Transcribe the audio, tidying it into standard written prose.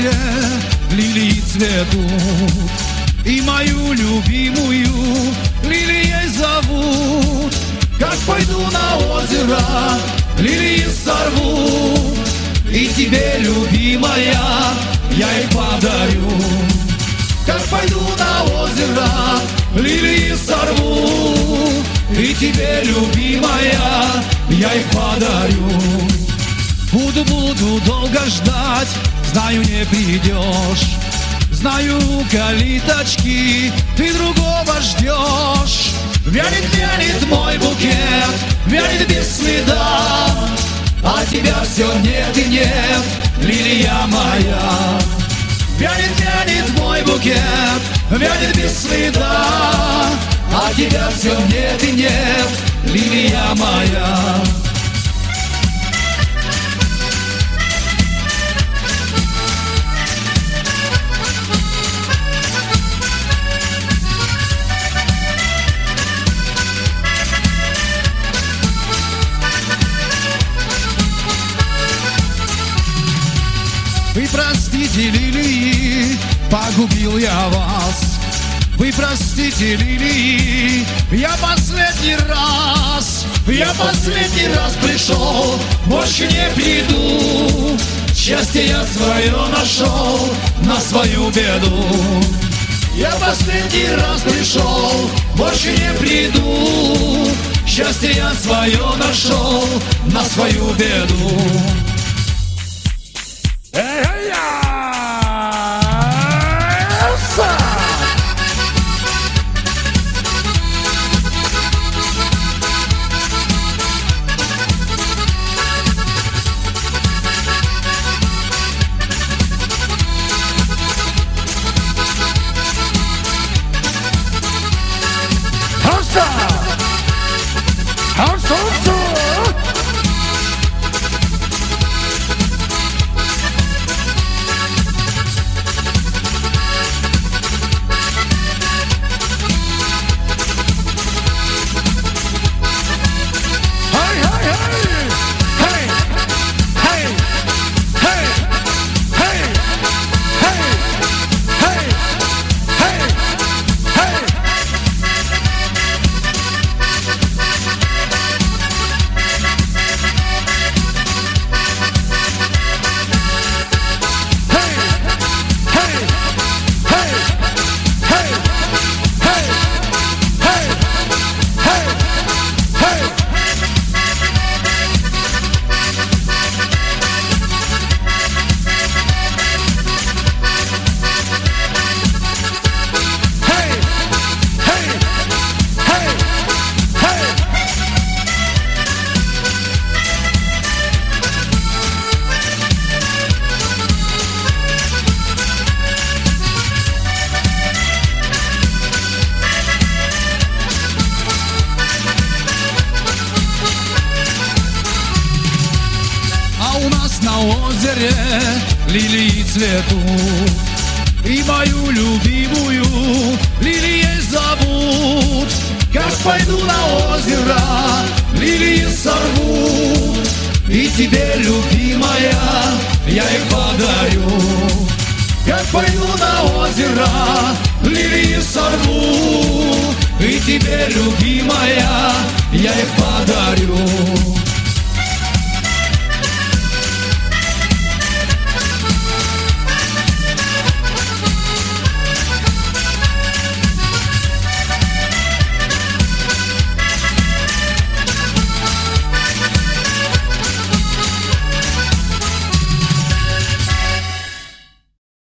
озере лилии цветут, и мою любимую лилией зовут. Как пойду на озеро, лилии сорву, и тебе, любимая, я их подарю. Как пойду на озеро, лилии сорву, и тебе, любимая, я их подарю. Буду долго ждать, знаю, не придешь. Знаю, калиточки, ты другого ждешь. Вянет мой букет, вянет без следа, а тебя все нет и нет, лилия моя. Вянет мой букет, вянет без следа, а тебя все нет и нет, лилия моя. Вы простите, лилии, погубил я вас. Вы простите, лилии, я последний раз пришел, больше не приду. Счастье я свое нашел на свою беду. Я последний раз пришел, больше не приду. Счастье я свое нашел на свою беду. На озере лилии цветут, и мою любимую лилией зовут. Как пойду на озеро, лилии сорву, и тебе, любимая, я их подарю. Как пойду на озеро, лилии сорву, и тебе, любимая, я их подарю.